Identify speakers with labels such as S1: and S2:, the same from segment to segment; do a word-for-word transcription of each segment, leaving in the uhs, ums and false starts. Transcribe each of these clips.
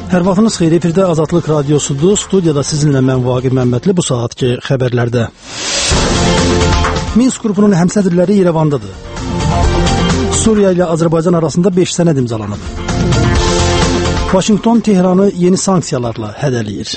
S1: Hər vaxtınız xeyir, efirdə Azadlıq Radiosudur. Studiyada sizinlə mən Vaqif Məmmədli bu saatki xəbərlərdə. Minsk qrupunun həmsədrləri İrəvandadır. Suriya ilə Azərbaycan arasında beş sənəd imzalanıb. Vaşinqton Tehranı yeni sanksiyalarla hədələyir.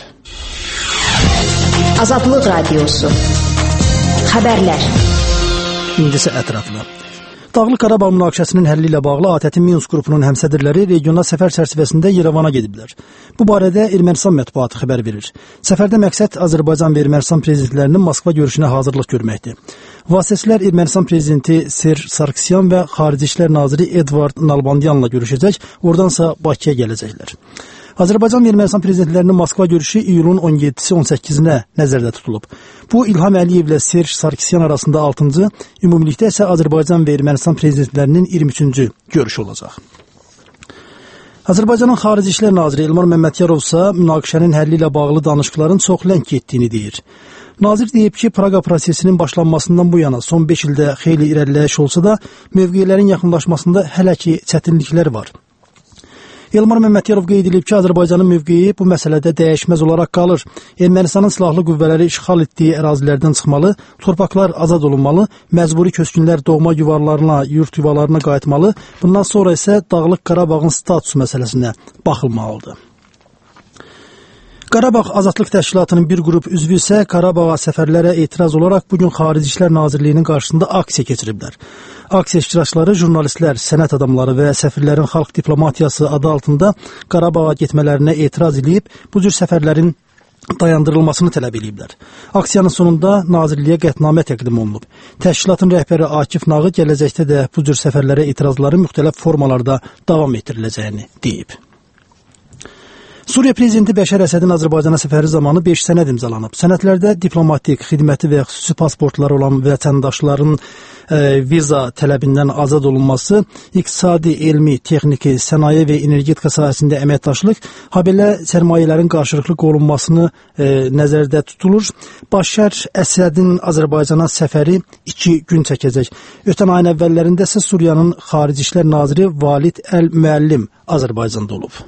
S2: Azadlıq Radiosu. Xəbərlər.
S1: İndi isə ətraflı. Dağlıq Qarabağ münaqişəsinin həlli ilə bağlı ATƏT-in Minsk qrupunun həmsədrləri regional səfər çərçivəsində İrəvana gediblər. Bu barədə Ermənistan mətbuatı xəbər verir. Səfərdə məqsəd Azərbaycan və Ermənistan prezidentlərinin Moskva görüşünə hazırlıq görməkdir. Vasitəçilər Ermənistan prezidenti Serj Sarkisyan və Xarici İşlər naziri Edvard Nalbandyanla görüşəcək, oradansa Bakıya gələcəklər. Azərbaycan və Ermənistan prezidentlərinin Moskva görüşü iyulun on yeddisi on səkkizinə nəzərdə tutulub. Bu, İlham Əliyev ilə Serj Sarkisyan arasında altıncı, ümumilikdə isə Azərbaycan və Ermənistan prezidentlərinin iyirmi üçüncü görüşü olacaq. Azərbaycanın Xarici İşlər naziri Elmar Məmmədkərov isə münaqişənin həlli ilə bağlı danışıqların çox ləng getdiyini deyir. Nazir deyib ki, Praqa prosesinin başlanmasından bu yana son beş ildə xeyli irəliləyiş olsa da, mövqelərin yaxınlaşmasında hələ ki çətinliklər var. Elmar Məmmədkərov qeyd edib ki, Azərbaycanın mövqeyi bu məsələdə dəyişməz olaraq qalır. Ermənistanın silahlı qüvvələri işğal etdiyi ərazilərdən çıxmalı, torpaqlar azad olunmalı, məcburi köçkünlər doğma yuvalarına, yurt yuvalarına qayıtmalı, bundan sonra isə Dağlıq Qarabağın statusu məsələsinə baxılmalıdır. Qarabağ Azadlıq Təşkilatının bir qrup üzvü isə Qarabağa səfərlərə etiraz olaraq bugün Xarici İşlər Nazirliyinin qarşısında aksiya keçiriblər. Aksiya iştirakçıları jurnalistlər, sənət adamları və səfirlərin xalq diplomatiyası adı altında Qarabağa getmələrinə etiraz edib bu cür səfərlərin dayandırılmasını tələb ediblər. Aksiyanın sonunda Nazirliyə qətnamə təqdim olunub. Təşkilatın rəhbəri Akif Nağı gələcəkdə də bu cür səfərlərə etirazların müxtəlif formalarda davam etdiriləcəyini deyib. Suriya prezidenti Bəşər Əsədin Azərbaycana səfəri zamanı beş sənəd imzalanıb. Sənədlərdə diplomatik, xidməti və xüsusi pasportlar olan vətəndaşların e, viza tələbindən azad olunması, iqtisadi, elmi, texniki, sənaye və energetika sahəsində əməkdaşlıq, habelə sərmayələrin qarşılıqlı qorunmasını e, nəzərdə tutulur. Bəşər Əsədin Azərbaycana səfəri iki gün çəkəcək. Ötən ayın əvvəllərində isə Suriyanın Xarici İşlər naziri Valid Əl-Müəllim Azərbaycanda olub.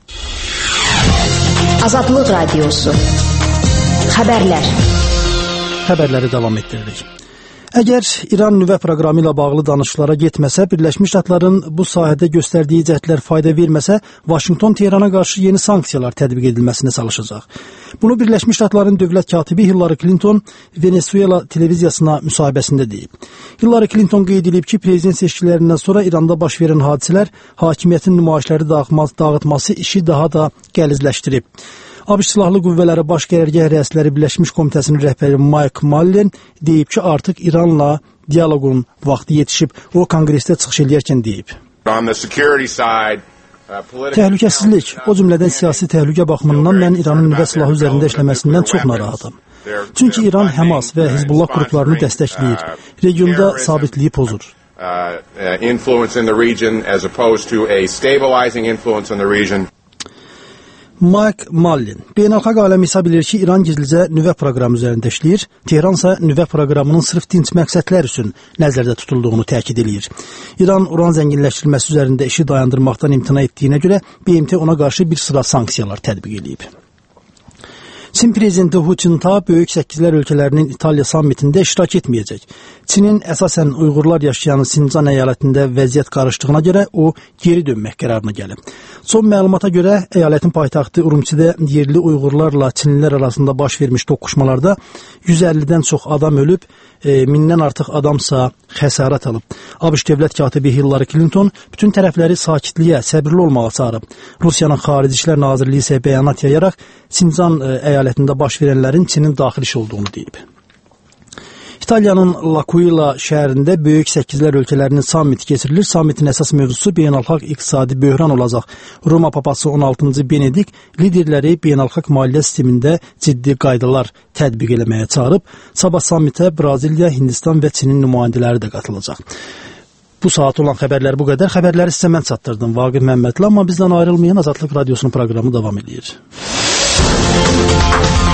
S2: Azadlıq Radiosu. Xəbərlər.
S1: Xəbərləri davam etdiririk. Əgər İran nüvə proqramı ilə bağlı danışıqlara getməsə, Birləşmiş Ştatların bu sahədə göstərdiyi cəhdlər fayda verməsə, Vaşinqton Tehrana qarşı yeni sanksiyalar tətbiq edilməsinə çalışacaq. Bunu Birləşmiş Ştatların dövlət katibi Hillary Clinton Venezuela televiziyasına müsahibəsində deyib. Hillary Clinton qeyd edib ki, prezident seçkilərindən sonra İranda baş verən hadisələr hakimiyyətin nümayişləri dağıtması işi daha da qəlizləşdirib. ABŞ Silahlı Qüvvələri Baş Qərargah Rəisləri Birləşmiş Komitəsinin rəhbəri Mike Mullen deyib ki, artıq İranla dialoqun vaxtı yetişib. O, konqresdə çıxış edərkən deyib. Təhlükəsizlik, o cümlədən siyasi təhlükə baxımından mən İranın nüvə silahı üzərində işləməsindən çox narahatam. Çünki İran Həmas və Hizbullah qruplarını dəstəkləyir. Regionda sabitliyi pozur. Mike Mullen, beynəlxalq aləm hesab edir ki, İran gizlicə nüvə proqramı üzərində işləyir, Tehran isə nüvə proqramının sırf dinc məqsədlər üçün nəzərdə tutulduğunu təkid edir. İran uran zənginləşdirilməsi üzərində işi dayandırmaqdan imtina etdiyinə görə B M T ona qarşı bir sıra sanksiyalar tətbiq edib. Çin prezidenti Hu Jintao Böyük Səkkizlər ölkələrinin İtaliya sammitində iştirak etməyəcək. Çinin əsasən Uyğurlar yaşayan Sincan əyalətində vəziyyət qarışdığına görə o geri dönmək qərarına gəlib. Son məlumata görə əyalətin paytaxtı Urumçidə yerli Uyğurlarla Çinlilər arasında baş vermiş toqquşmalarda yüz əllidən çox adam ölüb, e, mindən artıq adamsa xəsarət alıb. ABŞ dövlət katibi Hillary Clinton bütün tərəfləri sakitliyə, səbirli olmağa çağırıb. Rusiyanın Xarici İşlər Nazirliyi isə bəyanat yayaraq Sincan əyalətində baş verənlərin Çinin daxil iş olduğunu deyib. İtaliyanın L'Aquila şəhərində Böyük Səkkizlər ölkələrinin sammiti keçirilir. Sammitin əsas mövzusu beynəlxalq iqtisadi böhran olacaq. Roma papası on altıncı Benedik liderləri beynəlxalq maliyyə sistemində ciddi qaydalar tətbiq eləməyə çağırıb. Sabah sammitə Braziliya, Hindistan və Çinin nümayəndələri də qatılacaq. Bu saat olan xəbərlər bu qədər. Xəbərləri sizə mən çatdırdım, Vaqif Məmmədli, amma bizdən ayrılmayan Azadlıq Radiosunun proqramı davam edir.